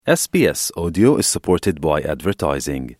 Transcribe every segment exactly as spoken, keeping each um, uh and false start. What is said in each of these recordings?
S B S Audio is supported by advertising.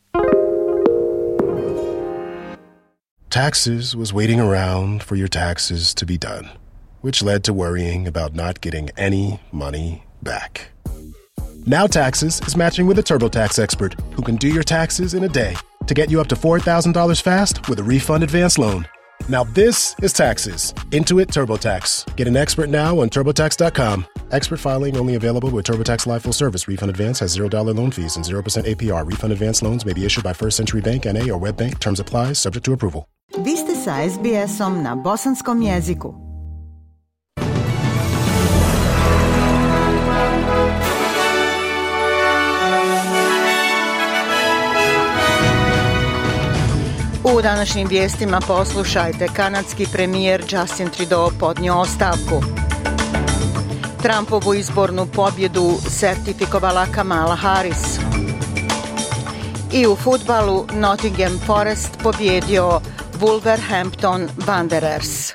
Taxes was waiting around for your taxes to be done, which led to worrying about not getting any money back. Now Taxes is matching with a TurboTax expert who can do your taxes in a day to get you up to four thousand dollars fast with a refund advance loan. Now this is Taxes. Intuit TurboTax. Get an expert now on TurboTax dot com. Expert filing only available with TurboTax Live Full Service. Refund advance has zero dollars loan fees and zero percent A P R. Refund advance loans may be issued by First Century Bank N A or WebBank. Terms apply, subject to approval. Vi ste sa S B S-om na bosanskom jeziku. U današnjim vijestima poslušajte, kanadski premijer Justin Trudeau podnio ostavku. Trumpovu izbornu pobjedu sertifikovala Kamala Harris. I u fudbalu Nottingham Forest pobjedio Wolverhampton Wanderers.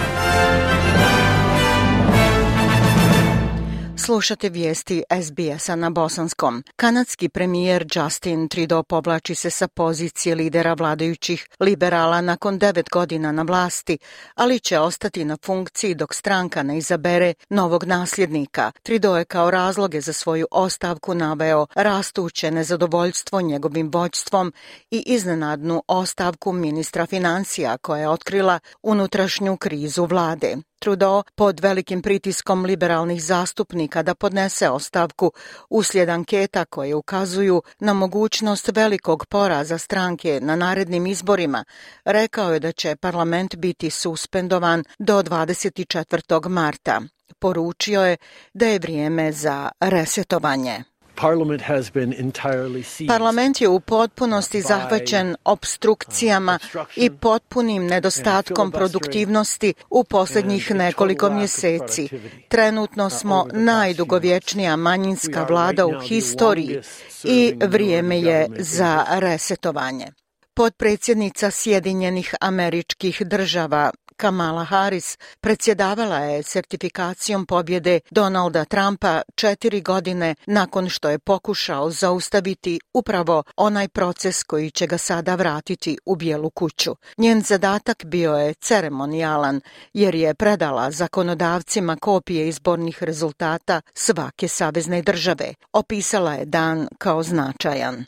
Slušate vijesti S B S-a na bosanskom. Kanadski premijer Justin Trudeau povlači se sa pozicije lidera vladajućih liberala nakon devet godina na vlasti, ali će ostati na funkciji dok stranka ne izabere novog nasljednika. Trudeau je kao razloge za svoju ostavku naveo rastuće nezadovoljstvo njegovim vođstvom i iznenadnu ostavku ministra financija koja je otkrila unutrašnju krizu vlade. Trudeau pod velikim pritiskom liberalnih zastupnika da podnese ostavku uslijed anketa koje ukazuju na mogućnost velikog poraza stranke na narednim izborima, rekao je da će parlament biti suspendovan do dvadeset četvrtog marta. Poručio je da je vrijeme za resetovanje. Parlament je u potpunosti zahvaćen opstrukcijama i potpunim nedostatkom produktivnosti u posljednjih nekoliko mjeseci. Trenutno smo najdugovječnija manjinska vlada u historiji i vrijeme je za resetovanje. Potpredsjednica Sjedinjenih Američkih Država Kamala Harris predsjedavala je sertifikacijom pobjede Donalda Trumpa četiri godine nakon što je pokušao zaustaviti upravo onaj proces koji će ga sada vratiti u Bijelu kuću. Njen zadatak bio je ceremonijalan jer je predala zakonodavcima kopije izbornih rezultata svake savezne države. Opisala je dan kao značajan.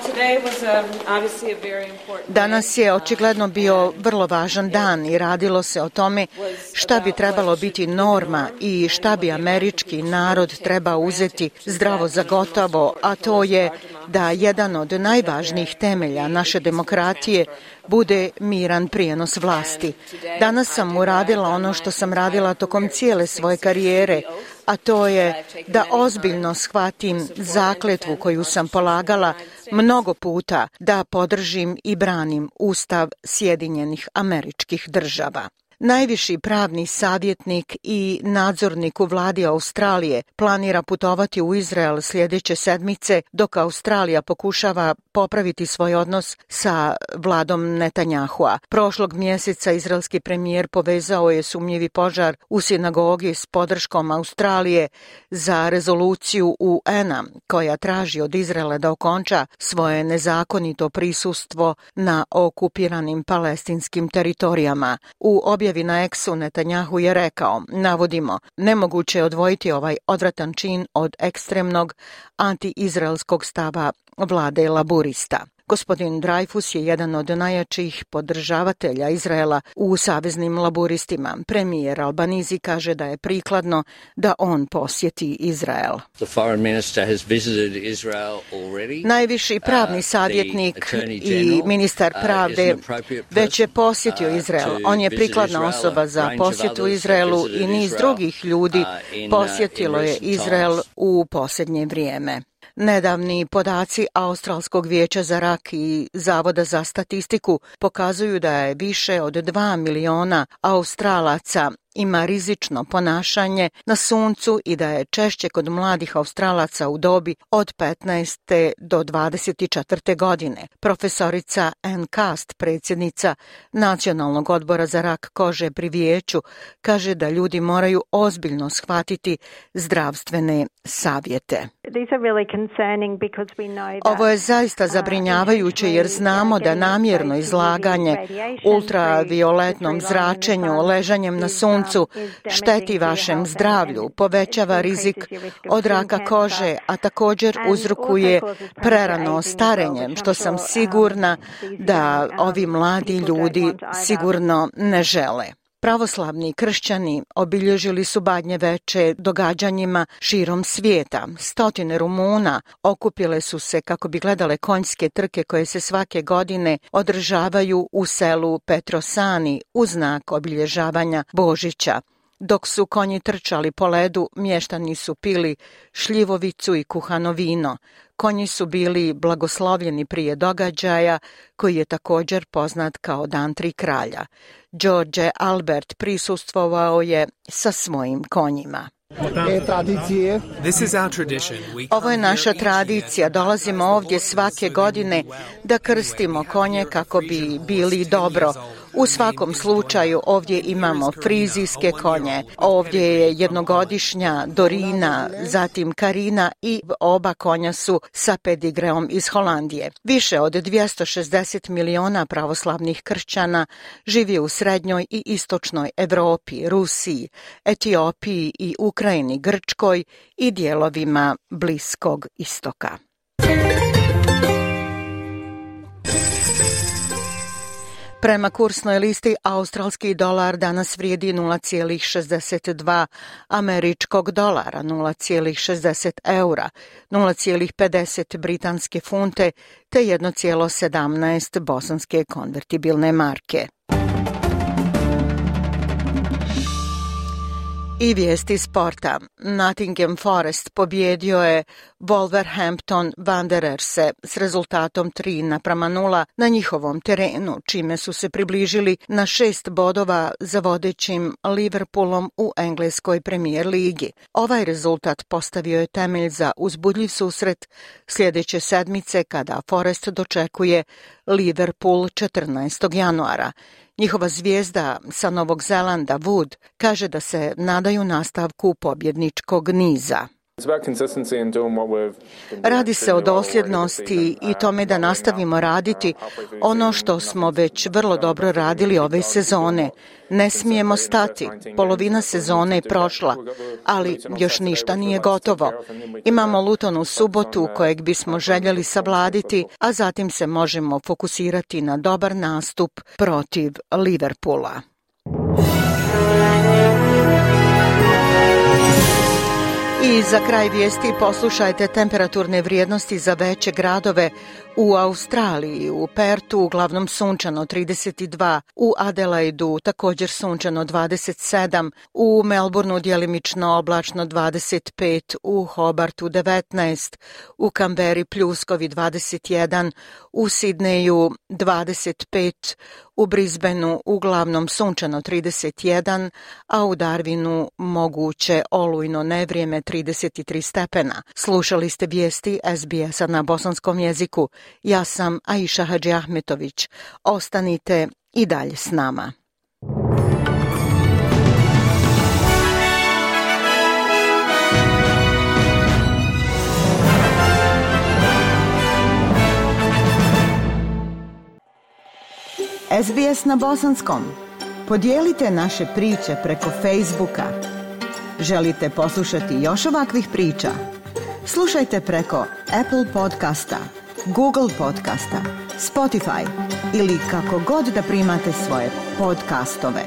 Danas je očigledno bio vrlo važan dan i radilo se o tome šta bi trebalo biti norma i šta bi američki narod trebao uzeti zdravo za gotovo, a to je da jedan od najvažnijih temelja naše demokratije bude miran prijenos vlasti. Danas sam uradila ono što sam radila tokom cijele svoje karijere, a to je da ozbiljno shvatim zakletvu koju sam polagala mnogo puta da podržim i branim Ustav Sjedinjenih Američkih Država. Najviši pravni savjetnik i nadzornik u vladi Australije planira putovati u Izrael sljedeće sedmice dok Australija pokušava popraviti svoj odnos sa vladom Netanjahua. Prošlog mjeseca izraelski premijer povezao je sumnjivi požar u sinagogi s podrškom Australije za rezoluciju U N-a koja traži od Izraela da okonča svoje nezakonito prisustvo na okupiranim palestinskim teritorijama. U obje objavi na X-u Netanjahu je rekao, navodimo, nemoguće je odvojiti ovaj odvratan čin od ekstremnog anti-izraelskog stava vlade laburista. Gospodin Dreyfus je jedan od najjačih podržavatelja Izraela u saveznim laburistima. Premijer Albanizi kaže da je prikladno da on posjeti Izrael. Najviši pravni savjetnik i ministar pravde već je posjetio Izrael. On je prikladna osoba za posjetu Izraelu i niz drugih ljudi posjetilo je Izrael u posljednje vrijeme. Nedavni podaci Australskog vijeća za rak i Zavoda za statistiku pokazuju da je više od dva miliona Australaca ima rizično ponašanje na suncu i da je češće kod mladih Australaca u dobi od petnaeste do dvadeset četvrte godine. Profesorica Ann Cast, predsjednica Nacionalnog odbora za rak kože pri vijeću, kaže da ljudi moraju ozbiljno shvatiti zdravstvene savjete. Ovo je zaista zabrinjavajuće jer znamo da namjerno izlaganje ultravioletnom zračenju, ležanjem na suncu šteti vašem zdravlju, povećava rizik od raka kože, a također uzrokuje prerano starenje, što sam sigurna da ovi mladi ljudi sigurno ne žele. Pravoslavni kršćani obilježili su Badnje veče događanjima širom svijeta. Stotine Rumuna okupile su se kako bi gledale konjske trke koje se svake godine održavaju u selu Petrosani u znak obilježavanja Božića. Dok su konji trčali po ledu, mještani su pili šljivovicu i kuhano vino. Konji su bili blagoslovljeni prije događaja, koji je također poznat kao Dan tri kralja. George Albert prisustvovao je sa svojim konjima. Ovo je naša tradicija. Dolazimo ovdje svake godine da krstimo konje kako bi bili dobro. U svakom slučaju ovdje imamo frizijske konje, ovdje je jednogodišnja Dorina, zatim Karina i oba konja su sa pedigreom iz Holandije. Više od dvjesto šezdeset miliona pravoslavnih kršćana živi u srednjoj i istočnoj Europi, Rusiji, Etiopiji i Ukrajini, Grčkoj i dijelovima Bliskog istoka. Prema kursnoj listi, australski dolar danas vrijedi nula zarez šezdeset dva američkog dolara, nula zarez šezdeset eura, nula zarez pedeset britanske funte te jedan zarez sedamnaest bosanske konvertibilne marke. I vijesti sporta. Nottingham Forest pobjedio je Wolverhampton Wandererse s rezultatom tri naprama nula na njihovom terenu, čime su se približili na šest bodova za vodećim Liverpoolom u engleskoj premijer ligi. Ovaj rezultat postavio je temelj za uzbudljiv susret sljedeće sedmice kada Forest dočekuje Liverpool četrnaestog januara. Njihova zvijezda sa Novog Zelanda, Wood, kaže da se nadaju nastavku pobjedničkog niza. Radi se o dosljednosti i tome da nastavimo raditi ono što smo već vrlo dobro radili ove sezone. Ne smijemo stati. Polovina sezone je prošla, ali još ništa nije gotovo. Imamo Luton u subotu kojeg bismo željeli savladiti, a zatim se možemo fokusirati na dobar nastup protiv Liverpoola. I za kraj vijesti poslušajte temperaturne vrijednosti za veće gradove u Australiji. U Pertu uglavnom sunčano trideset dva, u Adelaidu također sunčano dvadeset sedam, u Melbourneu djelimično oblačno dvadeset pet, u Hobartu devetnaest, u Kamberi pljuskovi dvadeset jedan, u Sidneju dvadeset pet, u Brisbaneu uglavnom sunčano trideset jedan, a u Darwinu moguće olujno nevrijeme trideset tri stepena. Slušali ste vijesti S B S-a na bosanskom jeziku. Ja sam Aisha Hadži Ahmetović. Ostanite i dalje s nama. S B S na bosanskom. Podijelite naše priče preko Facebooka. Želite poslušati još ovakvih priča? Slušajte preko Apple podcasta, Google podcasta, Spotify ili kako god da primate svoje podcastove.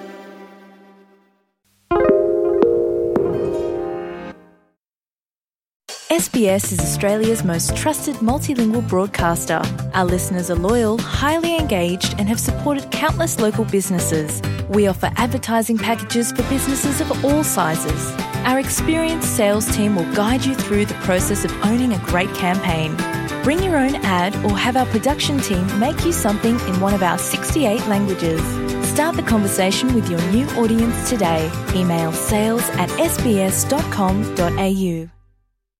S B S is Australia's most trusted multilingual broadcaster. Our listeners are loyal, highly engaged, and have supported countless local businesses. We offer advertising packages for businesses of all sizes. Our experienced sales team will guide you through the process of owning a great campaign. Bring your own ad or have our production team make you something in one of our sixty-eight languages. Start the conversation with your new audience today. Email sales at s b s dot com dot a u.